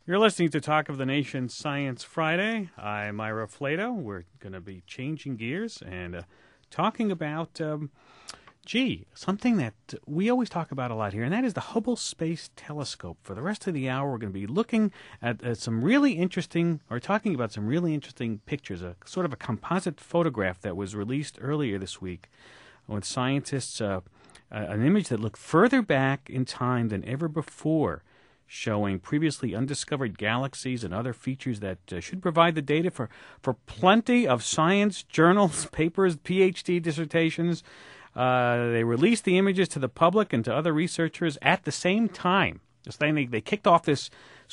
You're listening to Talk of the Nation Science Friday. I'm Ira Flato. We're going to be changing gears and talking about, something that we always talk about a lot here, and that is the Hubble Space Telescope. For the rest of the hour, we're going to be looking at some really interesting, or talking about some really interesting pictures, a sort of a composite photograph that was released earlier this week with scientists, an image that looked further back in time than ever before, showing previously undiscovered galaxies and other features that should provide the data for plenty of science journals, papers, PhD dissertations. They released the images to the public and to other researchers at the same time. Just they kicked off this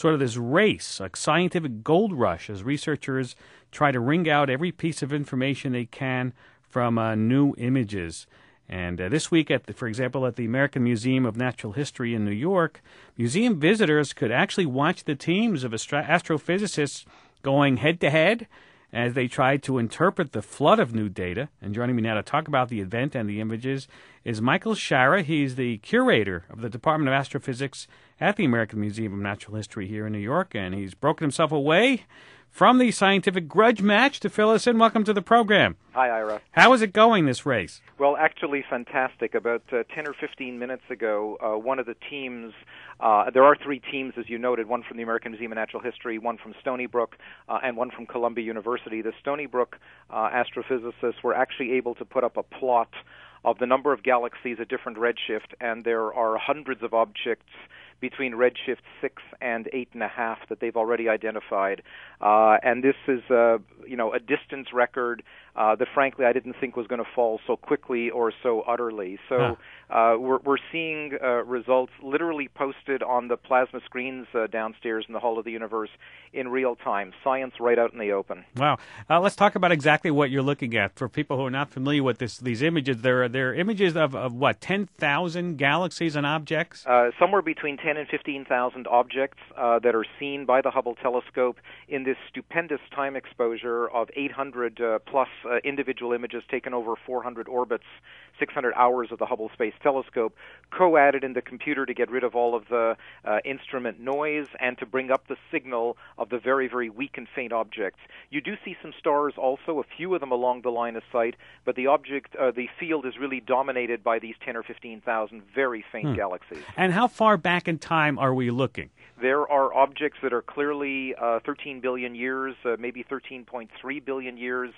race, a scientific gold rush, as researchers try to wring out every piece of information they can from new images. And this week, for example, at the American Museum of Natural History in New York, museum visitors could actually watch the teams of astrophysicists going head-to-head as they tried to interpret the flood of new data. And joining me now to talk about the event and the images is Michael Shara. He's the curator of the Department of Astrophysics at the American Museum of Natural History here in New York, and he's broken himself away from the scientific grudge match to fill us in. Welcome to the program. Hi, Ira. How is it going, this race? Well, actually fantastic. About 10 or 15 minutes ago, one of the teams, there are three teams, as you noted, one from the American Museum of Natural History, one from Stony Brook, and one from Columbia University. The Stony Brook astrophysicists were actually able to put up a plot of the number of galaxies at different redshift, and there are hundreds of objects between redshift 6 and 8.5 that they've already identified. And this is, a distance record that, frankly, I didn't think was going to fall so quickly or so utterly. So we're seeing results literally posted on the plasma screens downstairs in the Hall of the Universe in real time. Science right out in the open. Wow. Let's talk about exactly what you're looking at. For people who are not familiar with these images, they're images of what, 10,000 galaxies and objects? Somewhere between 10 and 15,000 objects that are seen by the Hubble telescope in this stupendous time exposure of 800 plus individual images taken over 400 orbits, 600 hours of the Hubble Space Telescope, co-added in the computer to get rid of all of the instrument noise and to bring up the signal of the very, very weak and faint objects. You do see some stars also, a few of them along the line of sight, but the field is really dominated by these 10 or 15,000 very faint galaxies. And how far back in time are we looking? There are objects that are clearly 13 billion years, maybe 13.3 billion years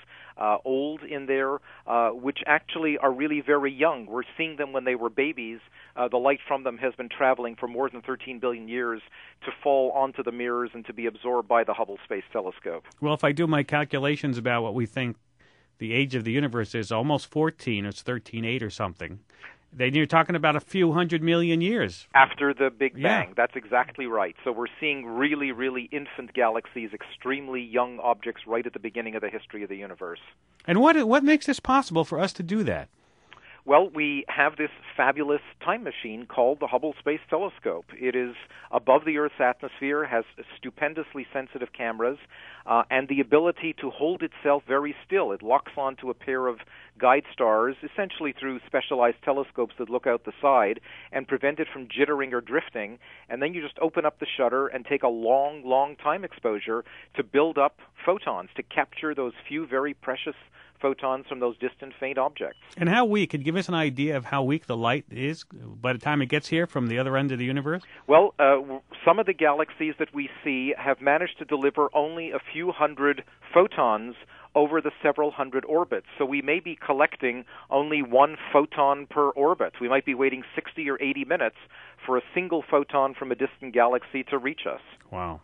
old in there, which actually are really very young. We're seeing them when they were babies. The light from them has been traveling for more than 13 billion years to fall onto the mirrors and to be absorbed by the Hubble Space Telescope. Well, if I do my calculations about what we think the age of the universe is, almost 14, it's 13.8 or something. Then you're talking about a few 100 million years. After the Big Bang. Yeah. That's exactly right. So we're seeing really, really infant galaxies, extremely young objects right at the beginning of the history of the universe. And what makes this possible for us to do that? Well, we have this fabulous time machine called the Hubble Space Telescope. It is above the Earth's atmosphere, has stupendously sensitive cameras, and the ability to hold itself very still. It locks onto a pair of guide stars, essentially through specialized telescopes that look out the side, and prevent it from jittering or drifting. And then you just open up the shutter and take a long, long time exposure to build up photons, to capture those few very precious photons from those distant faint objects. And how weak? Could you give us an idea of how weak the light is by the time it gets here from the other end of the universe? Well, some of the galaxies that we see have managed to deliver only a few hundred photons over the several hundred orbits. So we may be collecting only one photon per orbit. We might be waiting 60 or 80 minutes for a single photon from a distant galaxy to reach us. Wow.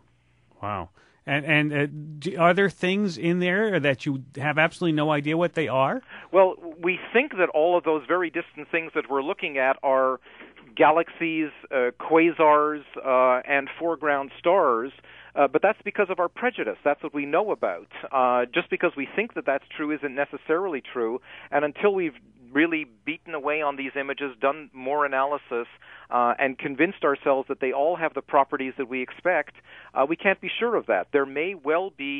And are there things in there that you have absolutely no idea what they are? Well, we think that all of those very distant things that we're looking at are galaxies, quasars, and foreground stars, but that's because of our prejudice. That's what we know about. Just because we think that that's true isn't necessarily true, and until we've really beaten away on these images, done more analysis, and convinced ourselves that they all have the properties that we expect, we can't be sure of that. There may well be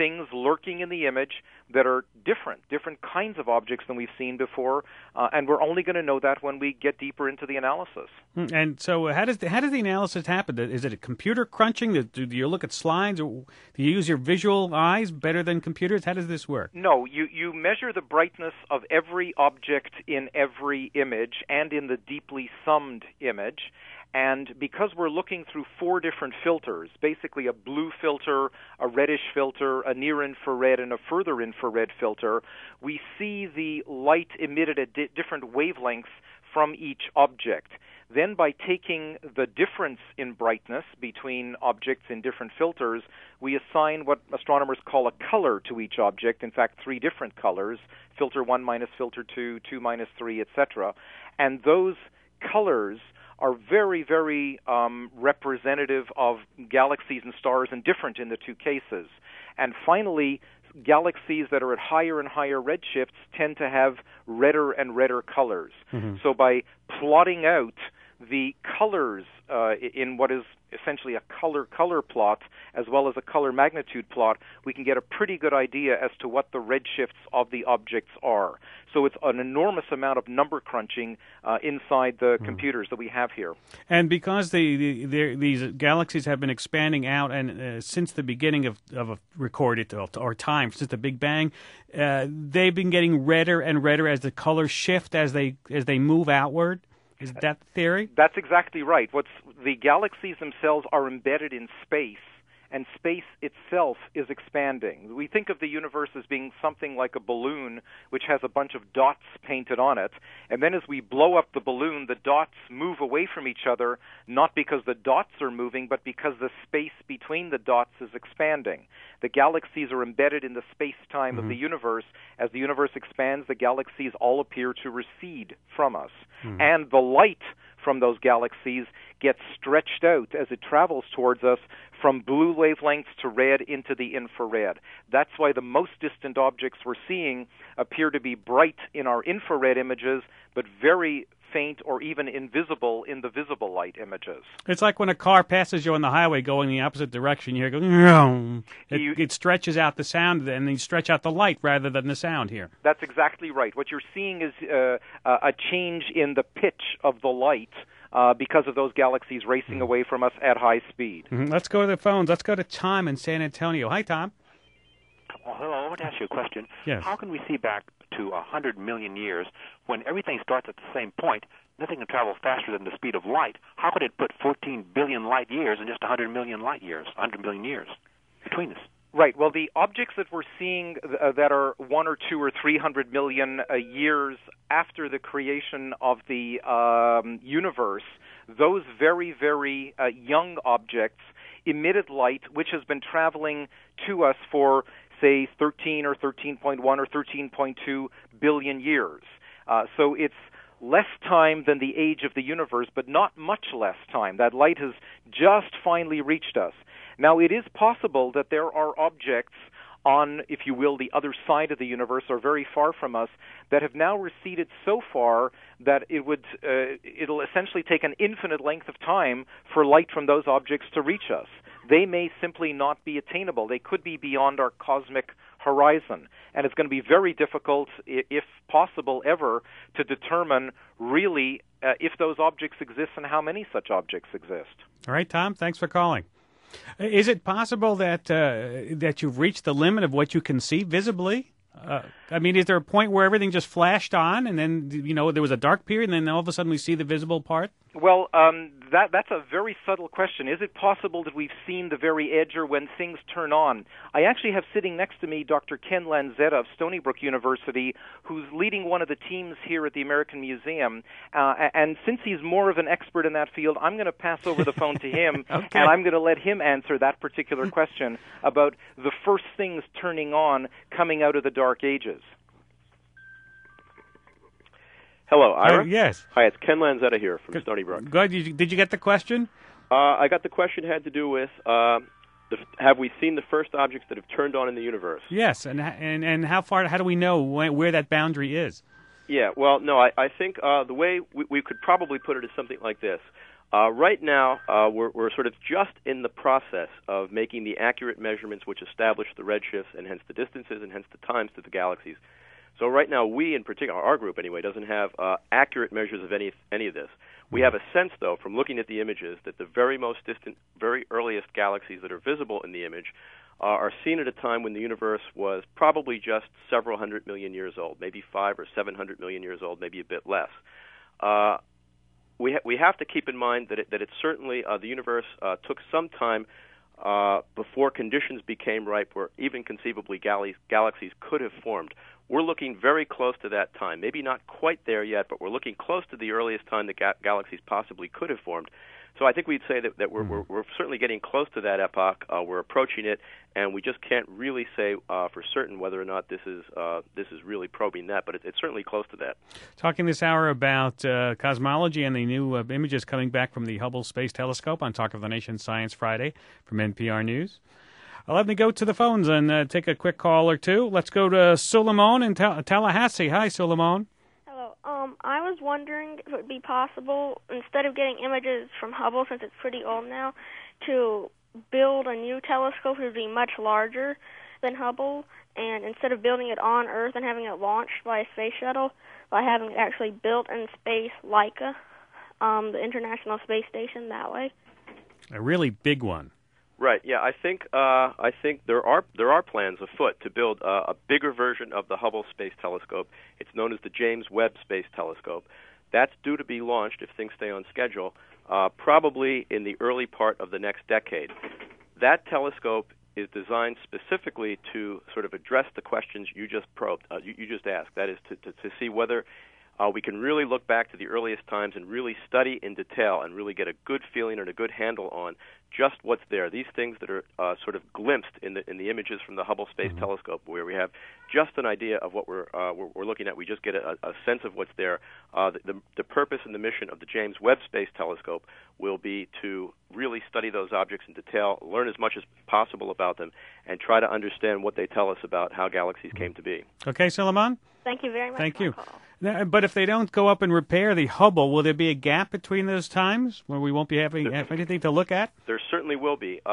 things lurking in the image that are different kinds of objects than we've seen before, and we're only going to know that when we get deeper into the analysis. And so how does the analysis happen? Is it a computer crunching? Do you look at slides, or do you use your visual eyes better than computers? How does this work? No, you measure the brightness of every object in every image and in the deeply summed image. And because we're looking through 4 different filters, basically a blue filter, a reddish filter, a near-infrared, and a further infrared filter, we see the light emitted at different wavelengths from each object. Then by taking the difference in brightness between objects in different filters, we assign what astronomers call a color to each object, in fact 3 different colors, filter 1 minus filter 2, 2 minus 3, etc. And those colors are very, very representative of galaxies and stars and different in the 2 cases. And finally, galaxies that are at higher and higher redshifts tend to have redder and redder colors. Mm-hmm. So by plotting out the colors in what is essentially a color plot as well as a color magnitude plot, we can get a pretty good idea as to what the redshifts of the objects are. So it's an enormous amount of number crunching inside the computers that we have here. And because these galaxies have been expanding out, and since the beginning of a recorded or time, since the Big Bang, they've been getting redder and redder as the colors shift as they move outward. Is that the theory? That's exactly right. The galaxies themselves are embedded in space, and space itself is expanding. We think of the universe as being something like a balloon which has a bunch of dots painted on it, and then as we blow up the balloon, the dots move away from each other, not because the dots are moving, but because the space between the dots is expanding. The galaxies are embedded in the space-time of the universe. As the universe expands, the galaxies all appear to recede from us. And the light from those galaxies gets stretched out as it travels towards us from blue wavelengths to red into the infrared. That's why the most distant objects we're seeing appear to be bright in our infrared images, but very faint or even invisible in the visible light images. It's like when a car passes you on the highway going in the opposite direction, you hear it go, it stretches out the sound, and you stretch out the light rather than the sound here. That's exactly right. What you're seeing is a change in the pitch of the light because of those galaxies racing away from us at high speed. Let's go to the phones. Let's go to Tom in San Antonio. Hi, Tom. Well, hello. I want to ask you a question. Yes. How can we see back to 100 million years when everything starts at the same point? Nothing can travel faster than the speed of light. How could it put 14 billion light years in just 100 million light years, 100 million years between us? Right. Well, the objects that we're seeing that are 1 or 2 or 300 million years after the creation of the universe, those very, very young objects emitted light which has been traveling to us for, say, 13 or 13.1 or 13.2 billion years. So it's less time than the age of the universe, but not much less time. That light has just finally reached us. Now, it is possible that there are objects on, if you will, the other side of the universe or very far from us that have now receded so far that it'll essentially take an infinite length of time for light from those objects to reach us. They may simply not be attainable. They could be beyond our cosmic horizon. And it's going to be very difficult, if possible ever, to determine really if those objects exist and how many such objects exist. All right, Tom, thanks for calling. Is it possible that you've reached the limit of what you can see visibly? I mean, is there a point where everything just flashed on, and then there was a dark period, and then all of a sudden we see the visible part? Well, that's a very subtle question. Is it possible that we've seen the very edge or when things turn on? I actually have sitting next to me Dr. Ken Lanzetta of Stony Brook University, who's leading one of the teams here at the American Museum. And since he's more of an expert in that field, I'm going to pass over the phone to him, okay. And I'm going to let him answer that particular question about the first things turning on coming out of the Dark Ages. Hello, Ira? Yes. Hi, it's Ken Lanzetta here from Stony Brook. Good. Did you get the question? I got the question had to do with have we seen the first objects that have turned on in the universe? Yes, and how far? How do we know where that boundary is? Yeah, well, no, I think the way we could probably put it is something like this. Right now, we're sort of just in the process of making the accurate measurements which establish the redshifts and hence the distances and hence the times to the galaxies. So right now, we in particular, our group anyway, doesn't have accurate measures of any of this. We have a sense, though, from looking at the images, that the very most distant, very earliest galaxies that are visible in the image are seen at a time when the universe was probably just several 100 million years old, maybe 500 or 700 million years old, maybe a bit less. We have to keep in mind that it certainly the universe took some time before conditions became ripe where even conceivably galaxies could have formed. We're looking very close to that time. Maybe not quite there yet, but we're looking close to the earliest time that galaxies possibly could have formed. So I think we'd say that we're certainly getting close to that epoch. We're approaching it, and we just can't really say for certain whether or not this is really probing that, but it's certainly close to that. Talking this hour about cosmology and the new images coming back from the Hubble Space Telescope on Talk of the Nation Science Friday from NPR News. Let me go to the phones and take a quick call or two. Let's go to Suleiman in Tallahassee. Hi, Suleiman. I was wondering if it would be possible, instead of getting images from Hubble, since it's pretty old now, to build a new telescope that would be much larger than Hubble, and instead of building it on Earth and having it launched by a space shuttle, by having it actually built in space like the International Space Station that way. A really big one. Right. Yeah. I think there are plans afoot to build a bigger version of the Hubble Space Telescope. It's known as the James Webb Space Telescope. That's due to be launched, if things stay on schedule, probably in the early part of the next decade. That telescope is designed specifically to sort of address the questions you just probed, you just asked. That is to see whether we can really look back to the earliest times and really study in detail and really get a good feeling and a good handle on just what's there. These things that are sort of glimpsed in the images from the Hubble Space Telescope, where we have just an idea of what we're looking at. We just get a sense of what's there. The purpose and the mission of the James Webb Space Telescope will be to really study those objects in detail, learn as much as possible about them, and try to understand what they tell us about how galaxies came to be. Okay, Suleiman? Thank you very much. Thank for you. the call. Now, but if they don't go up and repair the Hubble, will there be a gap between those times where we won't be having anything to look at? There certainly will be.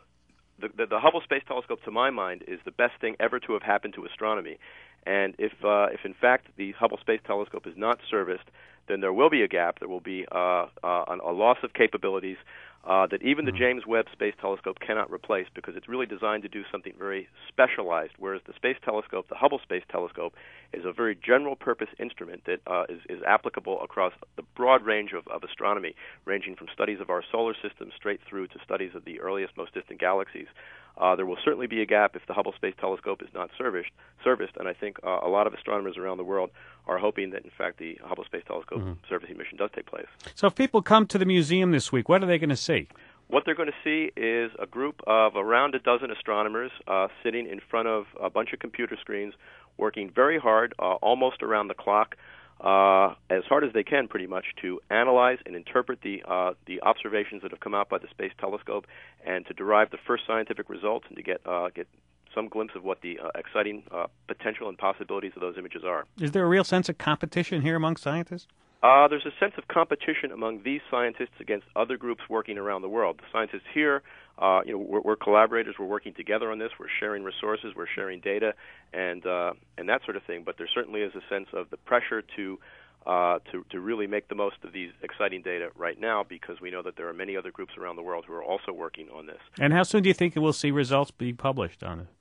The Hubble Space Telescope, to my mind, is the best thing ever to have happened to astronomy. And if in fact the Hubble Space Telescope is not serviced, then there will be a gap. There will be a loss of capabilities that even the James Webb Space Telescope cannot replace, because it's really designed to do something very specialized, whereas the Space Telescope, the Hubble Space Telescope, is a very general-purpose instrument that is applicable across the broad range of astronomy, ranging from studies of our solar system straight through to studies of the earliest, most distant galaxies. There will certainly be a gap if the Hubble Space Telescope is not serviced, and I think a lot of astronomers around the world are hoping that, in fact, the Hubble Space Telescope servicing mission does take place. So if people come to the museum this week, what are they going to see? What they're going to see is a group of around a dozen astronomers sitting in front of a bunch of computer screens, working very hard, almost around the clock, as hard as they can, pretty much, to analyze and interpret the observations that have come out by the Space Telescope, and to derive the first scientific results, and to get some glimpse of what the exciting potential and possibilities of those images are. Is there a real sense of competition here among scientists? There's a sense of competition among these scientists against other groups working around the world. The scientists here, we're collaborators. We're working together on this. We're sharing resources. We're sharing data, and that sort of thing. But there certainly is a sense of the pressure to really make the most of these exciting data right now, because we know that there are many other groups around the world who are also working on this. And how soon do you think we'll see results be published on it?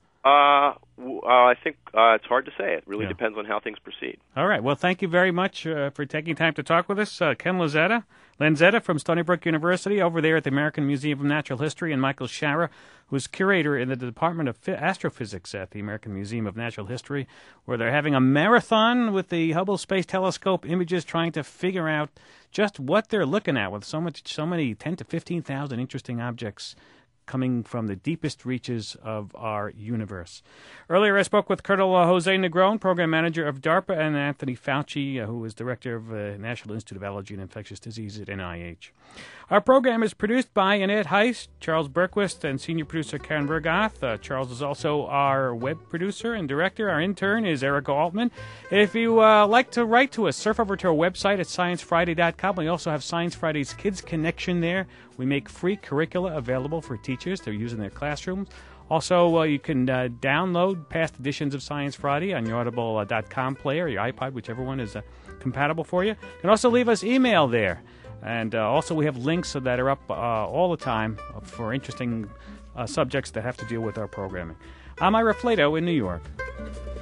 I think it's hard to say. It really depends on how things proceed. All right. Well, thank you very much for taking time to talk with us. Ken Lanzetta from Stony Brook University over there at the American Museum of Natural History, and Michael Schara, who's curator in the Department of Astrophysics at the American Museum of Natural History, where they're having a marathon with the Hubble Space Telescope images, trying to figure out just what they're looking at with so many 10 to 15,000 interesting objects coming from the deepest reaches of our universe. Earlier, I spoke with Colonel Jose Negron, Program Manager of DARPA, and Anthony Fauci, who is Director of National Institute of Allergy and Infectious Disease at NIH. All Our program is produced by Annette Heist, Charles Berquist, and senior producer Karen Bergoth. Charles is also our web producer and director. Our intern is Erica Altman. If you like to write to us, surf over to our website at sciencefriday.com. We also have Science Friday's Kids Connection there. We make free curricula available for teachers to use in their classrooms. Also, you can download past editions of Science Friday on your Audible.com player, your iPod, whichever one is compatible for you. You can also leave us email there. And also we have links that are up all the time for interesting subjects that have to deal with our programming. I'm Ira Flato in New York.